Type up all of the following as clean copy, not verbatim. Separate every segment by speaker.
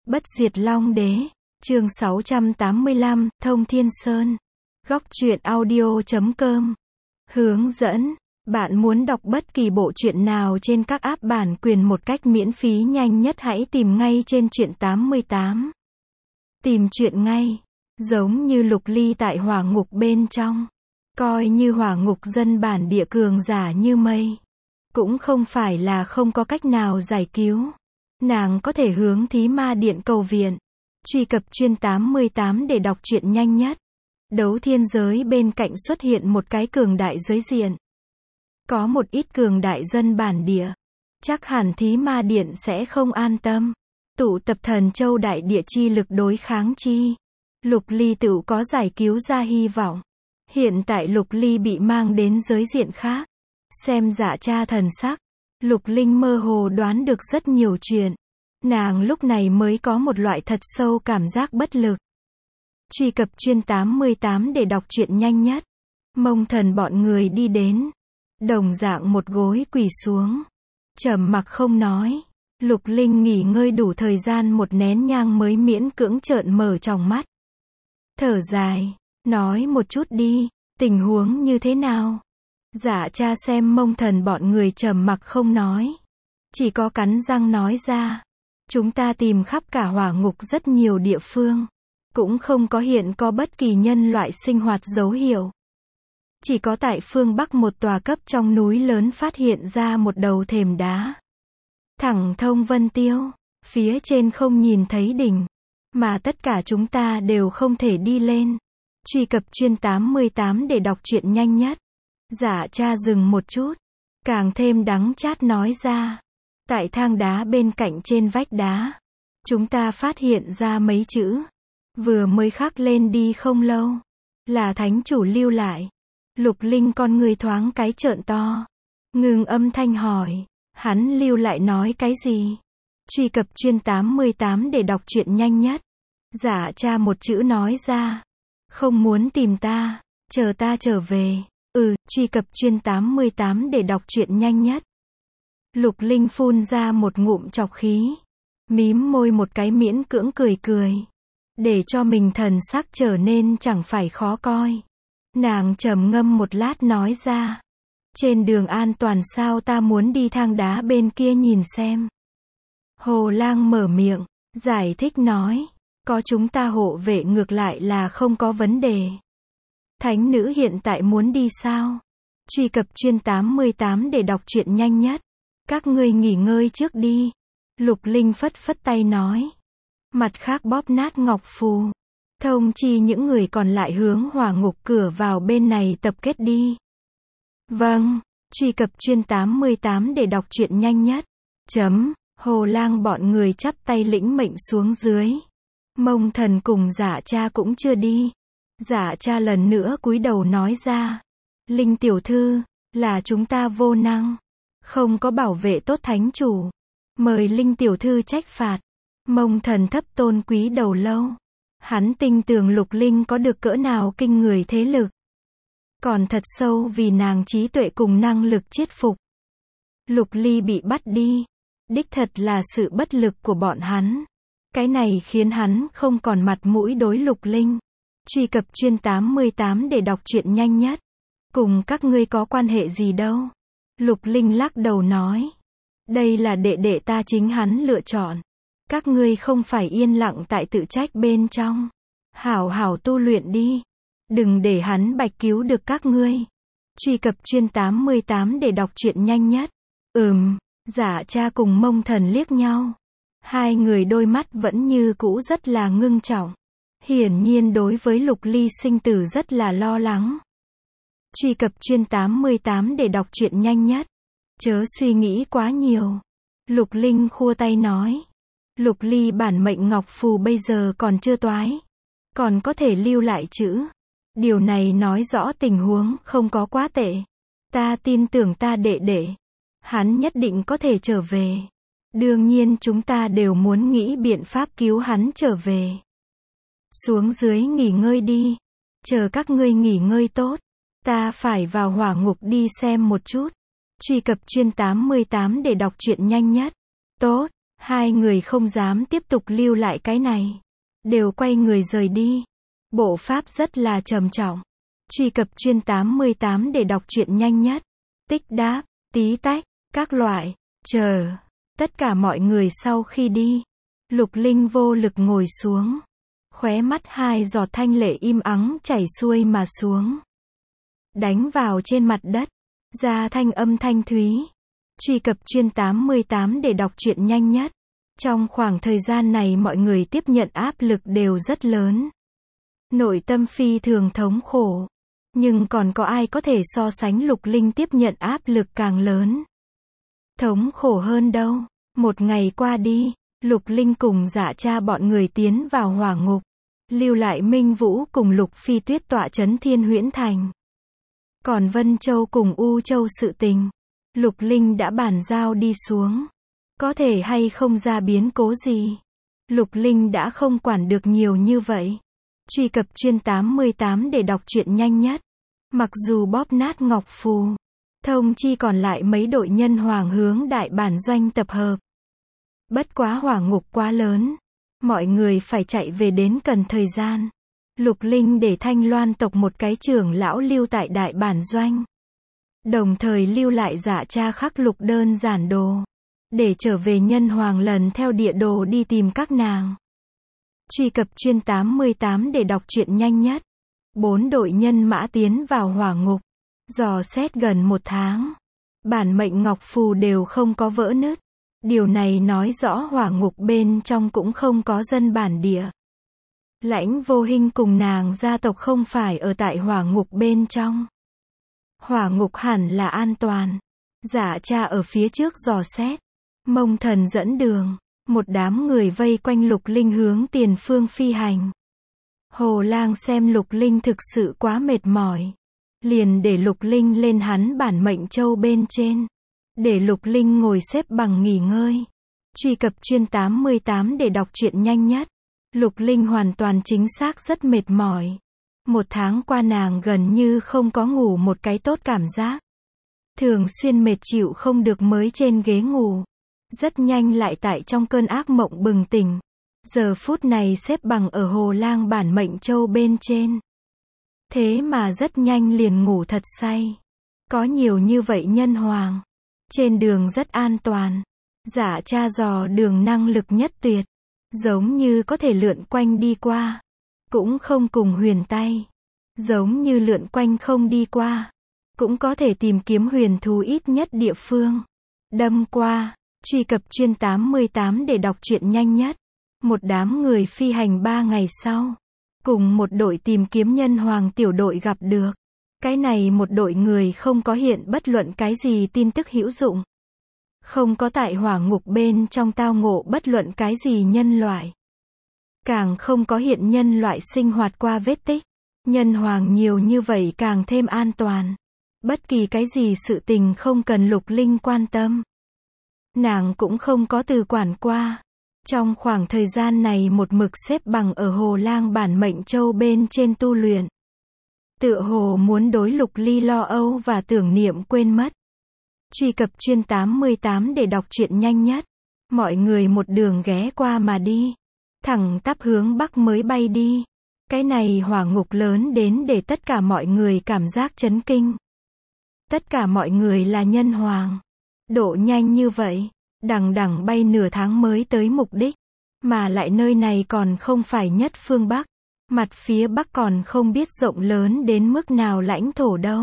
Speaker 1: Bất diệt Long Đế, chương 685, Thông Thiên Sơn. Góc truyện audio.com. Hướng dẫn, bạn muốn đọc bất kỳ bộ truyện nào trên các app bản quyền một cách miễn phí nhanh nhất hãy tìm ngay trên truyện 88. Tìm truyện ngay, giống như Lục Ly tại hỏa ngục bên trong. Coi như hỏa ngục dân bản địa cường giả như mây. Cũng không phải là không có cách nào giải cứu. Nàng có thể hướng Thí Ma Điện cầu viện. Truy cập chuyên 88 để đọc truyện nhanh nhất. Đấu thiên giới bên cạnh xuất hiện một cái cường đại giới diện. Có một ít cường đại dân bản địa. Chắc hẳn Thí Ma Điện sẽ không an tâm. Tụ tập Thần Châu đại địa chi lực đối kháng chi. Lục Ly tự có giải cứu ra hy vọng. Hiện tại Lục Ly bị mang đến giới diện khác. Xem Dạ Cha thần sắc. Lục Linh mơ hồ đoán được rất nhiều chuyện. Nàng lúc này mới có một loại thật sâu cảm giác bất lực. Truy cập chuyên 88 để đọc truyện nhanh nhất. Mông Thần bọn người đi đến. Đồng dạng một gối quỳ xuống. Trầm mặc không nói. Lục Linh nghỉ ngơi đủ thời gian một nén nhang mới miễn cưỡng trợn mở tròng mắt. Thở dài. Nói một chút đi. Tình huống như thế nào? Dạ Cha xem Mông Thần bọn người trầm mặc không nói. Chỉ có cắn răng nói ra. Chúng ta tìm khắp cả hỏa ngục rất nhiều địa phương. Cũng không có hiện có bất kỳ nhân loại sinh hoạt dấu hiệu. Chỉ có tại phương Bắc một tòa cấp trong núi lớn phát hiện ra một đầu thềm đá. Thẳng thông vân tiêu. Phía trên không nhìn thấy đỉnh. Mà tất cả chúng ta đều không thể đi lên. Truy cập chuyên 88 để đọc truyện nhanh nhất. Dạ Cha dừng một chút. Càng thêm đắng chát nói ra. Tại thang đá bên cạnh trên vách đá. Chúng ta phát hiện ra mấy chữ. Vừa mới khắc lên đi không lâu. Là thánh chủ lưu lại. Lục Linh con người thoáng cái trợn to. Ngừng âm thanh hỏi. Hắn lưu lại nói cái gì? Truy cập chuyên 88 để đọc truyện nhanh nhất. Dạ Cha một chữ nói ra. Không muốn tìm ta. Chờ ta trở về. Truy cập chuyên 88 để đọc truyện nhanh nhất. Lục Linh phun ra một ngụm trọc khí. Mím môi một cái miễn cưỡng cười cười. Để cho mình thần sắc trở nên chẳng phải khó coi. Nàng trầm ngâm một lát nói ra. Trên đường an toàn sao ta muốn đi thang đá bên kia nhìn xem. Hồ Lang mở miệng, giải thích nói. Có chúng ta hộ vệ ngược lại là không có vấn đề. Thánh nữ hiện tại muốn đi sao? Truy cập chuyên 88 để đọc truyện nhanh nhất. Các ngươi nghỉ ngơi trước đi. Lục Linh phất phất tay nói. Mặt khác bóp nát ngọc phù. Thông chi những người còn lại hướng hỏa ngục cửa vào bên này tập kết đi. Vâng. Truy cập chuyên 88 để đọc truyện nhanh nhất. Hồ Lang bọn người chắp tay lĩnh mệnh xuống dưới. Mông Thần cùng Dạ Cha cũng chưa đi. Dạ Cha lần nữa cúi đầu nói ra. Linh tiểu thư, là chúng ta vô năng. Không có bảo vệ tốt thánh chủ. Mời Linh tiểu thư trách phạt. Mông Thần thấp tôn quý đầu lâu. Hắn tin tưởng Lục Linh có được cỡ nào kinh người thế lực. Còn thật sâu vì nàng trí tuệ cùng năng lực chiết phục. Lục Ly bị bắt đi. Đích thật là sự bất lực của bọn hắn. Cái này khiến hắn không còn mặt mũi đối Lục Linh. Truy cập chuyên 88 để đọc truyện nhanh nhất. Cùng các ngươi có quan hệ gì đâu. Lục Linh lắc đầu nói. Đây là đệ đệ ta chính hắn lựa chọn. Các ngươi không phải yên lặng tại tự trách bên trong. Hảo hảo tu luyện đi. Đừng để hắn bạch cứu được các ngươi. Truy cập chuyên 88 để đọc truyện nhanh nhất. Dạ Cha cùng Mông Thần liếc nhau. Hai người đôi mắt vẫn như cũ rất là ngưng trọng. Hiển nhiên đối với Lục Ly sinh tử rất là lo lắng. Truy cập chuyên 88 để đọc truyện nhanh nhất. Chớ suy nghĩ quá nhiều. Lục Linh khua tay nói. Lục Ly bản mệnh ngọc phù bây giờ còn chưa toái. Còn có thể lưu lại chữ. Điều này nói rõ tình huống không có quá tệ. Ta tin tưởng ta đệ đệ. Hắn nhất định có thể trở về. Đương nhiên chúng ta đều muốn nghĩ biện pháp cứu hắn trở về. Xuống dưới nghỉ ngơi đi. Chờ các ngươi nghỉ ngơi tốt. Ta phải vào hỏa ngục đi xem một chút. Truy cập chuyên 88 để đọc truyện nhanh nhất. Tốt. Hai người không dám tiếp tục lưu lại cái này. Đều quay người rời đi. Bộ pháp rất là trầm trọng. Truy cập chuyên 88 để đọc truyện nhanh nhất. Tích đáp, tí tách, các loại, chờ. Tất cả mọi người sau khi đi. Lục Linh vô lực ngồi xuống. Khóe mắt hai giọt thanh lệ im ắng chảy xuôi mà xuống. Đánh vào trên mặt đất. Ra thanh âm thanh thúy. Truy cập chuyên 88 để đọc truyện nhanh nhất. Trong khoảng thời gian này mọi người tiếp nhận áp lực đều rất lớn. Nội tâm phi thường thống khổ. Nhưng còn có ai có thể so sánh Lục Linh tiếp nhận áp lực càng lớn. Thống khổ hơn đâu. Một ngày qua đi, Lục Linh cùng Dạ Cha bọn người tiến vào hỏa ngục. Lưu lại Minh Vũ cùng Lục Phi Tuyết tọa trấn Thiên Huyễn Thành. Còn Vân Châu cùng U Châu sự tình, Lục Linh đã bàn giao đi xuống. Có thể hay không ra biến cố gì, Lục Linh đã không quản được nhiều như vậy. Truy cập chuyên 88 để đọc truyện nhanh nhất. Mặc dù bóp nát ngọc phù, thông chi còn lại mấy đội nhân hoàng hướng đại bản doanh tập hợp. Bất quá hỏa ngục quá lớn, mọi người phải chạy về đến cần thời gian. Lục Linh để Thanh Loan tộc một cái trưởng lão lưu tại đại bản doanh. Đồng thời lưu lại Dạ Cha khắc lục đơn giản đồ. Để trở về nhân hoàng lần theo địa đồ đi tìm các nàng. Truy cập chuyên 88 để đọc truyện nhanh nhất. 4 đội nhân mã tiến vào hỏa ngục. Dò xét gần 1 tháng. Bản mệnh ngọc phù đều không có vỡ nứt. Điều này nói rõ hỏa ngục bên trong cũng không có dân bản địa. Lãnh Vô Hinh cùng nàng gia tộc không phải ở tại hỏa ngục bên trong. Hỏa ngục hẳn là an toàn. Dạ Cha ở phía trước dò xét. Mông Thần dẫn đường. Một đám người vây quanh Lục Linh hướng tiền phương phi hành. Hồ Lang xem Lục Linh thực sự quá mệt mỏi. Liền để Lục Linh lên hắn bản mệnh châu bên trên. Để Lục Linh ngồi xếp bằng nghỉ ngơi. Truy cập chuyên 88 để đọc truyện nhanh nhất. Lục Linh hoàn toàn chính xác rất mệt mỏi. 1 tháng qua nàng gần như không có ngủ một cái tốt cảm giác. Thường xuyên mệt chịu không được mới trên ghế ngủ. Rất nhanh lại tại trong cơn ác mộng bừng tỉnh. Giờ phút này xếp bằng ở Hồ Lang bản mệnh châu bên trên. Thế mà rất nhanh liền ngủ thật say. Có nhiều như vậy nhân hoàng. Trên đường rất an toàn. Dạ Cha dò đường năng lực nhất tuyệt. Giống như có thể lượn quanh đi qua. Cũng không cùng huyền tay. Giống như lượn quanh không đi qua. Cũng có thể tìm kiếm huyền thú ít nhất địa phương. Đâm qua. Truy cập chuyên 88 để đọc truyện nhanh nhất. Một đám người phi hành 3 ngày sau. Cùng một đội tìm kiếm nhân hoàng tiểu đội gặp được. Cái này một đội người không có hiện bất luận cái gì tin tức hữu dụng. Không có tại hỏa ngục bên trong tao ngộ bất luận cái gì nhân loại. Càng không có hiện nhân loại sinh hoạt qua vết tích. Nhân hoàng nhiều như vậy càng thêm an toàn. Bất kỳ cái gì sự tình không cần Lục Linh quan tâm. Nàng cũng không có từ quản qua. Trong khoảng thời gian này một mực xếp bằng ở Hồ Lang bản mệnh châu bên trên tu luyện. Tựa hồ muốn đối Lục Ly lo âu và tưởng niệm quên mất. Truy cập chuyên 88 để đọc truyện nhanh nhất. Mọi người một đường ghé qua mà đi. Thẳng tắp hướng bắc mới bay đi. Cái này hỏa ngục lớn đến để tất cả mọi người cảm giác chấn kinh. Tất cả mọi người là nhân hoàng. Độ nhanh như vậy, đằng đẵng bay nửa tháng mới tới mục đích. Mà lại nơi này còn không phải nhất phương Bắc. Mặt phía Bắc còn không biết rộng lớn đến mức nào lãnh thổ đâu.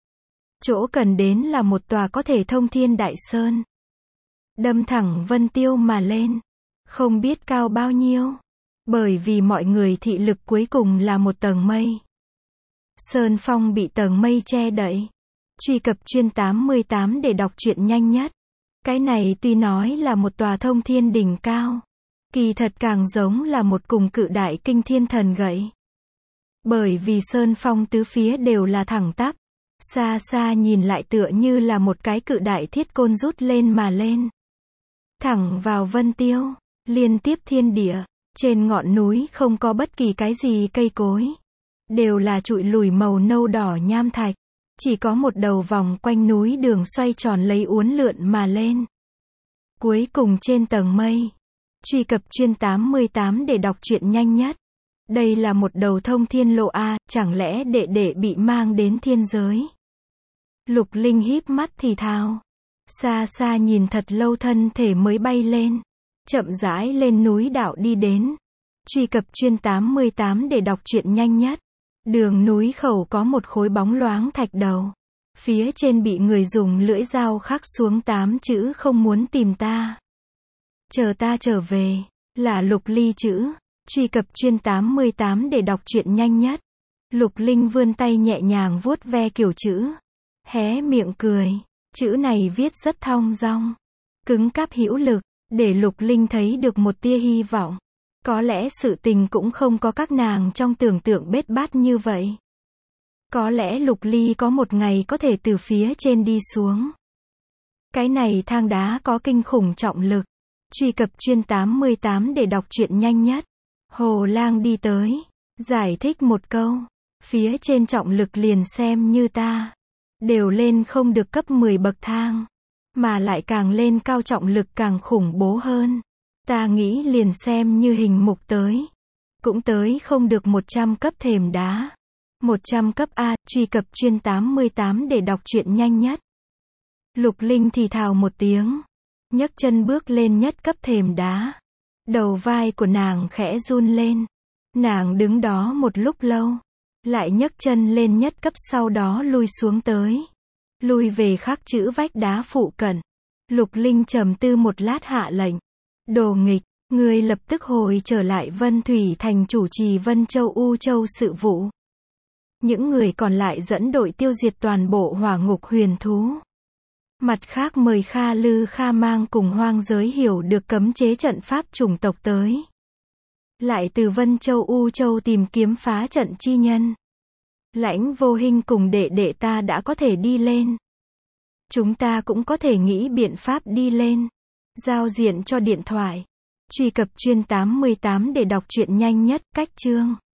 Speaker 1: Chỗ cần đến là một tòa có thể thông thiên đại sơn. Đâm thẳng vân tiêu mà lên. Không biết cao bao nhiêu. Bởi vì mọi người thị lực cuối cùng là một tầng mây. Sơn phong bị tầng mây che đậy. Truy cập chuyên 88 để đọc truyện nhanh nhất. Cái này tuy nói là một tòa thông thiên đỉnh cao. Kỳ thật càng giống là một cùng cự đại kinh thiên thần gậy. Bởi vì sơn phong tứ phía đều là thẳng tắp. Xa xa nhìn lại tựa như là một cái cự đại thiết côn rút lên mà lên. Thẳng vào vân tiêu, liên tiếp thiên địa. Trên ngọn núi không có bất kỳ cái gì cây cối. Đều là trụi lùi màu nâu đỏ nham thạch. Chỉ có một đầu vòng quanh núi đường xoay tròn lấy uốn lượn mà lên. Cuối cùng trên tầng mây. Truy cập chuyên 88 để đọc truyện nhanh nhất. Đây là một đầu thông thiên lộ a, chẳng lẽ đệ đệ bị mang đến thiên giới? Lục Linh híp mắt thì thào. Xa xa nhìn thật lâu thân thể mới bay lên. Chậm rãi lên núi đạo đi đến. Truy cập chuyên 88 để đọc truyện nhanh nhất. Đường núi khẩu có một khối bóng loáng thạch đầu. Phía trên bị người dùng lưỡi dao khắc xuống 8 chữ không muốn tìm ta. Chờ ta trở về, là Lục Ly chữ. Truy cập chuyên 88 để đọc truyện nhanh nhất. Lục Linh vươn tay nhẹ nhàng vuốt ve kiểu chữ. Hé miệng cười. Chữ này viết rất thong dong. Cứng cáp hữu lực, để Lục Linh thấy được một tia hy vọng. Có lẽ sự tình cũng không có các nàng trong tưởng tượng bết bát như vậy. Có lẽ Lục Ly có một ngày có thể từ phía trên đi xuống. Cái này thang đá có kinh khủng trọng lực. Truy cập chuyên 88 để đọc truyện nhanh nhất. Hồ Lang đi tới, giải thích một câu. Phía trên trọng lực liền xem như ta. Đều lên không được cấp 10 bậc thang. Mà lại càng lên cao trọng lực càng khủng bố hơn. Ta nghĩ liền xem như hình mục tới. Cũng tới không được 100 cấp thềm đá. 100 cấp A, truy cập chuyên 88 để đọc truyện nhanh nhất. Lục Linh thì thào một tiếng. Nhấc chân bước lên nhất cấp thềm đá. Đầu vai của nàng khẽ run lên. Nàng đứng đó một lúc lâu. Lại nhấc chân lên nhất cấp sau đó lui xuống tới. Lui về khắc chữ vách đá phụ cận. Lục Linh trầm tư một lát hạ lệnh. Đồ nghịch, ngươi lập tức hồi trở lại Vân Thủy Thành chủ trì Vân Châu U Châu sự vụ. Những người còn lại dẫn đội tiêu diệt toàn bộ hỏa ngục huyền thú. Mặt khác mời Kha Lư Kha Mang cùng hoang giới hiểu được cấm chế trận pháp chủng tộc tới. Lại từ Vân Châu U Châu tìm kiếm phá trận chi nhân. Lãnh Vô Hình cùng đệ đệ ta đã có thể đi lên. Chúng ta cũng có thể nghĩ biện pháp đi lên. Giao diện cho điện thoại. Truy cập chuyên 88 để đọc truyện nhanh nhất, cách chương.